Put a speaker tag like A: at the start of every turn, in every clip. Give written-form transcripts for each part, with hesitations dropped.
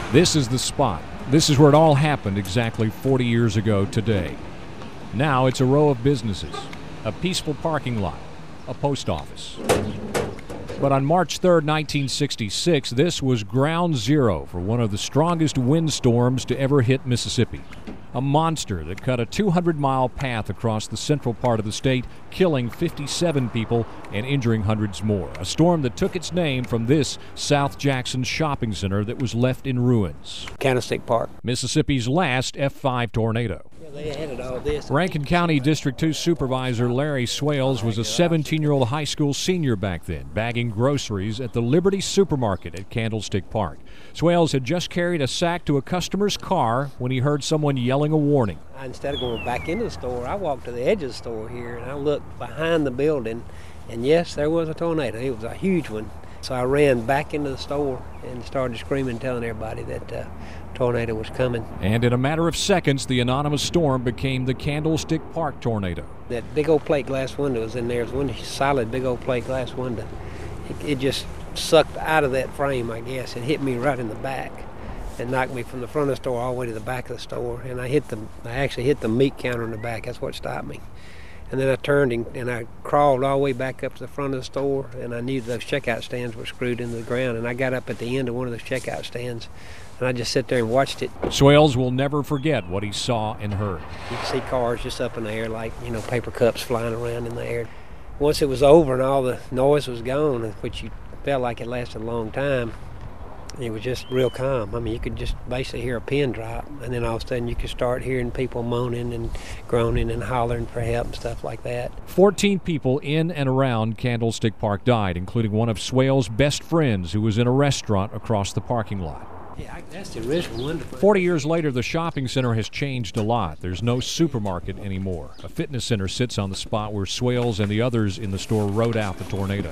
A: This is the spot. This is where it all happened exactly 40 years ago today. Now it's a row of businesses, a peaceful parking lot, a post office. But on March 3rd, 1966, this was ground zero for one of the strongest windstorms to ever hit Mississippi. A monster that cut a 200-mile path across the central part of the state, killing 57 people and injuring hundreds more. A storm that took its name from this South Jackson shopping center that was left in ruins.
B: Candlestick Park.
A: Mississippi's last F5 tornado.
B: They added all this.
A: Rankin County District 2 Supervisor Larry Swales was a 17-year-old high school senior back then, bagging groceries at the Liberty Supermarket at Candlestick Park. Swales had just carried a sack to a customer's car when he heard someone yelling a warning.
B: Instead of going back into the store, I walked to the edge of the store here and I looked behind the building, and yes, there was a tornado. It was a huge one. So I ran back into the store and started screaming, telling everybody that tornado was coming.
A: And in a matter of seconds, the anonymous storm became the Candlestick Park tornado.
B: That big old plate glass window was in there. It was one solid big old plate glass window. It just sucked out of that frame, I guess. It hit me right in the back and knocked me from the front of the store all the way to the back of the store. And I actually hit the meat counter in the back. That's what stopped me. And then I turned and I crawled all the way back up to the front of the store, and I knew those checkout stands were screwed into the ground. And I got up at the end of one of those checkout stands, and I just sat there and watched it.
A: Swales will never forget what he saw and heard.
B: You could see cars just up in the air like, paper cups flying around in the air. Once it was over and all the noise was gone, which you felt like it lasted a long time, it was just real calm. I mean, you could just basically hear a pin drop, and then all of a sudden you could start hearing people moaning and groaning and hollering for help and stuff like that.
A: 14 people in and around Candlestick Park died, including one of Swales' best friends who was in a restaurant across the parking lot.
B: Yeah, that's the original one.
A: 40 years later, the shopping center has changed a lot. There's no supermarket anymore. A fitness center sits on the spot where Swales and the others in the store rode out the tornado.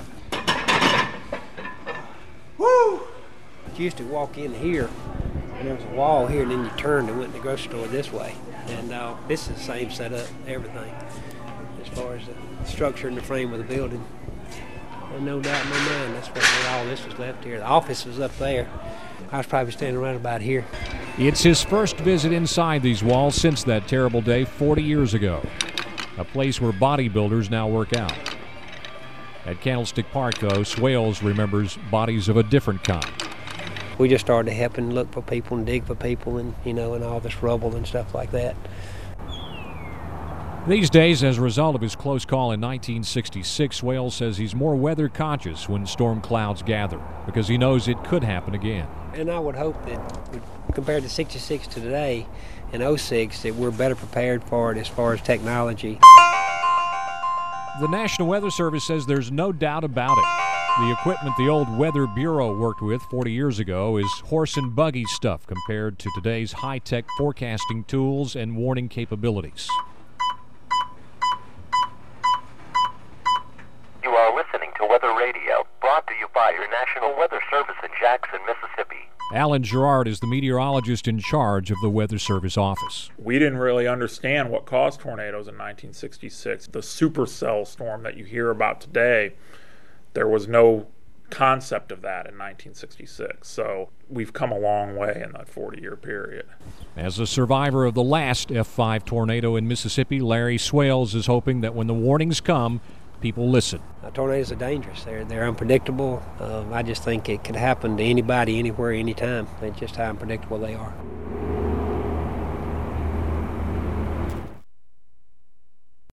B: Woo! You used to walk in here, and there was a wall here, and then you turned and went to the grocery store this way. And this is the same setup, everything, as far as the structure and the frame of the building. And no doubt in my mind, that's where all this was left here. The office was up there. I was probably standing right about here.
A: It's his first visit inside these walls since that terrible day 40 years ago. A place where bodybuilders now work out. At Candlestick Park, though, Swales remembers bodies of a different kind.
B: We just started to help and look for people and dig for people and, and all this rubble and stuff like that.
A: These days, as a result of his close call in 1966, Swales says he's more weather conscious when storm clouds gather because he knows it could happen again.
B: And I would hope that compared to 66 to today and 06, that we're better prepared for it as far as technology.
A: The National Weather Service says there's no doubt about it. The equipment the old Weather Bureau worked with 40 years ago is horse and buggy stuff compared to today's high-tech forecasting tools and warning capabilities.
C: You are listening to Weather Radio, brought to you by your National Weather Service in Jackson, Mississippi.
A: Alan Gerard is the meteorologist in charge of the Weather Service office.
D: We didn't really understand what caused tornadoes in 1966. The supercell storm that you hear about today, there was no concept of that in 1966. So we've come a long way in that 40-year period.
A: As a survivor of the last F5 tornado in Mississippi, Larry Swales is hoping that when the warnings come, people listen.
B: Tornadoes are dangerous. They're unpredictable. I just think it could happen to anybody, anywhere, anytime. It's just how unpredictable they are.